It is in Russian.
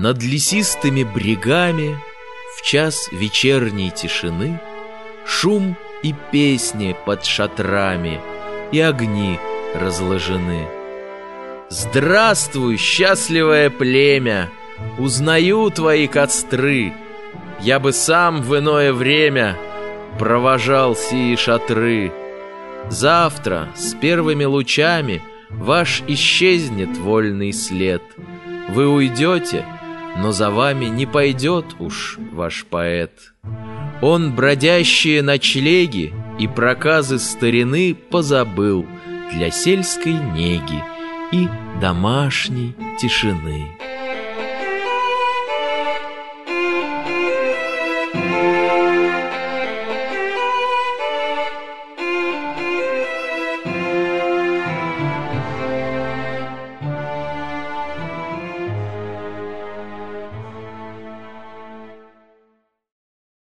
Над лесистыми брегами в час вечерней тишины шум и песни под шатрами, и огни разложены. Здравствуй, счастливое племя! Узнаю твои костры. Я бы сам в иное время провожал сии шатры. Завтра с первыми лучами ваш исчезнет вольный след. Вы уйдете, но за вами не пойдет уж ваш поэт. Он бродящие ночлеги и проказы старины позабыл для сельской неги и домашней тишины.